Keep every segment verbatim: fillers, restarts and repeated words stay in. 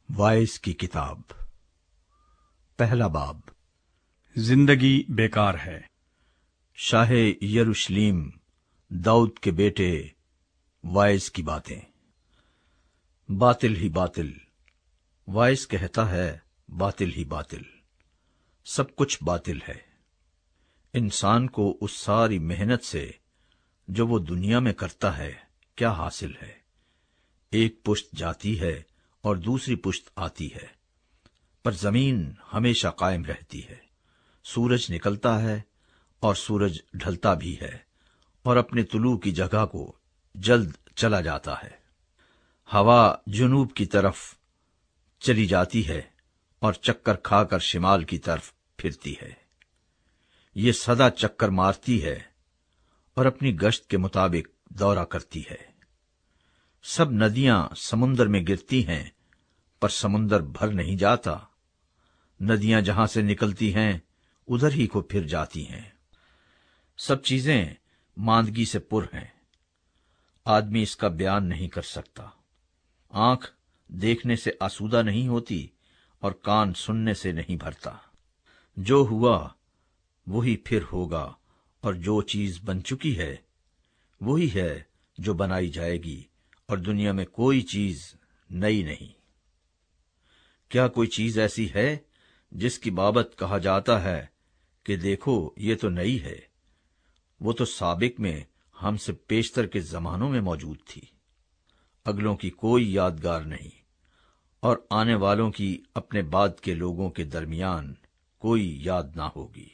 Voice کی کتاب پہلا باب زندگی بیکار ہے۔ شاہ یروشلیم داؤد کے بیٹے وائس کی باتیں۔ باطل ہی باطل، وائس کہتا ہے باطل ہی باطل، سب کچھ باطل ہے۔ انسان کو اس ساری محنت سے جو وہ دنیا میں کرتا ہے کیا حاصل ہے؟ ایک پشت جاتی ہے اور دوسری پشت آتی ہے، پر زمین ہمیشہ قائم رہتی ہے۔ سورج نکلتا ہے اور سورج ڈھلتا بھی ہے اور اپنے طلوع کی جگہ کو جلد چلا جاتا ہے۔ ہوا جنوب کی طرف چلی جاتی ہے اور چکر کھا کر شمال کی طرف پھرتی ہے۔ یہ سدا چکر مارتی ہے اور اپنی گشت کے مطابق دورہ کرتی ہے۔ سب ندیاں سمندر میں گرتی ہیں، پر سمندر بھر نہیں جاتا۔ ندیاں جہاں سے نکلتی ہیں ادھر ہی کو پھر جاتی ہیں۔ سب چیزیں ماندگی سے پر ہیں، آدمی اس کا بیان نہیں کر سکتا۔ آنکھ دیکھنے سے آسودہ نہیں ہوتی اور کان سننے سے نہیں بھرتا۔ جو ہوا وہی پھر ہوگا، اور جو چیز بن چکی ہے وہی ہے جو بنائی جائے گی، اور دنیا میں کوئی چیز نئی نہیں۔ کیا کوئی چیز ایسی ہے جس کی بابت کہا جاتا ہے کہ دیکھو یہ تو نئی ہے؟ وہ تو سابق میں ہم سے پیشتر کے زمانوں میں موجود تھی۔ اگلوں کی کوئی یادگار نہیں، اور آنے والوں کی اپنے بعد کے لوگوں کے درمیان کوئی یاد نہ ہوگی۔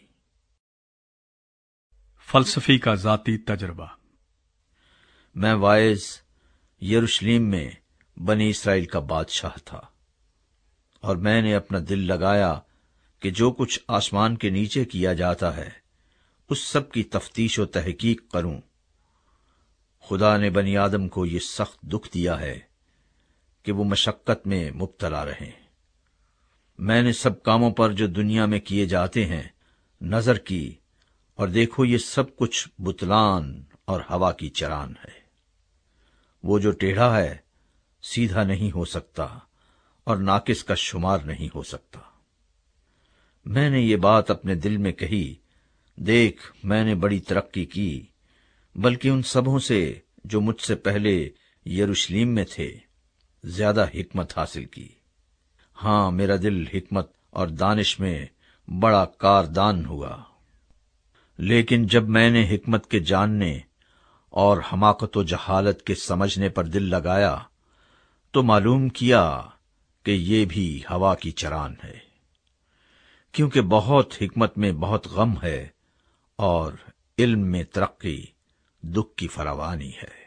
فلسفی کا ذاتی تجربہ۔ میں وائز یروشلیم میں بنی اسرائیل کا بادشاہ تھا، اور میں نے اپنا دل لگایا کہ جو کچھ آسمان کے نیچے کیا جاتا ہے اس سب کی تفتیش و تحقیق کروں۔ خدا نے بنی آدم کو یہ سخت دکھ دیا ہے کہ وہ مشقت میں مبتلا رہیں۔ میں نے سب کاموں پر جو دنیا میں کیے جاتے ہیں نظر کی، اور دیکھو یہ سب کچھ بتلان اور ہوا کی چران ہے۔ وہ جو ٹیڑھا ہے سیدھا نہیں ہو سکتا، اور ناقص کا شمار نہیں ہو سکتا۔ میں نے یہ بات اپنے دل میں کہی، دیکھ میں نے بڑی ترقی کی، بلکہ ان سبوں سے جو مجھ سے پہلے یروشلیم میں تھے زیادہ حکمت حاصل کی۔ ہاں، میرا دل حکمت اور دانش میں بڑا کاردان ہوا۔ لیکن جب میں نے حکمت کے جاننے اور حماقت و جہالت کے سمجھنے پر دل لگایا تو معلوم کیا کہ یہ بھی ہوا کی چران ہے، کیونکہ بہت حکمت میں بہت غم ہے، اور علم میں ترقی دکھ کی فراوانی ہے۔